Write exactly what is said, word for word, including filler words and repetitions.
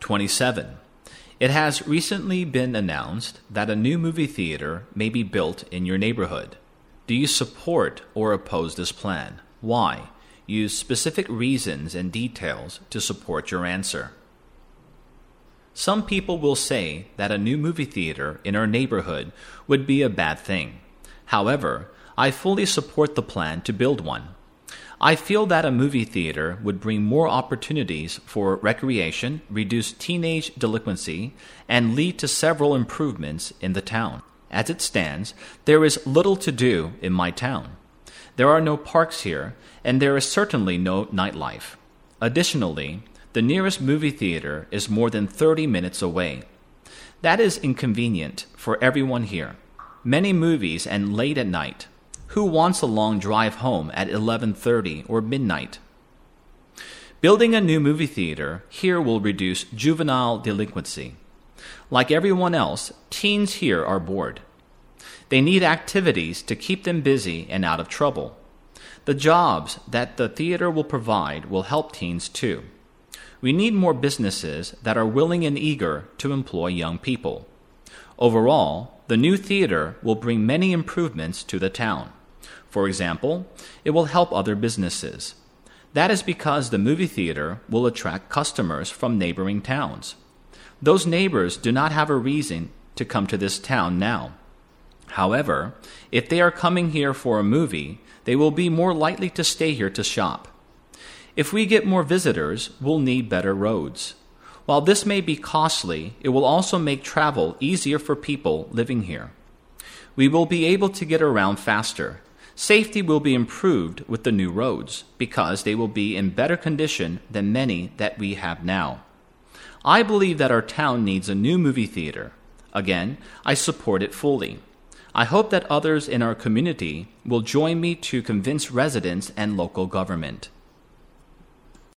twenty-seven. It has recently been announced that a new movie theater may be built in your neighborhood. Do you support or oppose this plan? Why? Use specific reasons and details to support your answer. Some people will say that a new movie theater in our neighborhood would be a bad thing. However, I fully support the plan to build one. I feel that a movie theater would bring more opportunities for recreation, reduce teenage delinquency, and lead to several improvements in the town. As it stands, there is little to do in my town. There are no parks here, and there is certainly no nightlife. Additionally, the nearest movie theater is more than thirty minutes away. That is inconvenient for everyone here. Many movies and late at night. Who wants a long drive home at eleven thirty or midnight? Building a new movie theater here will reduce juvenile delinquency. Like everyone else, teens here are bored. They need activities to keep them busy and out of trouble. The jobs that the theater will provide will help teens too. We need more businesses that are willing and eager to employ young people. Overall, the new theater will bring many improvements to the town. For example, it will help other businesses. That is because the movie theater will attract customers from neighboring towns. Those neighbors do not have a reason to come to this town now. However, if they are coming here for a movie, they will be more likely to stay here to shop. If we get more visitors, we'll need better roads. While this may be costly, it will also make travel easier for people living here. We will be able to get around faster. Safety will be improved with the new roads because they will be in better condition than many that we have now. I believe that our town needs a new movie theater. Again, I support it fully. I hope that others in our community will join me to convince residents and local government.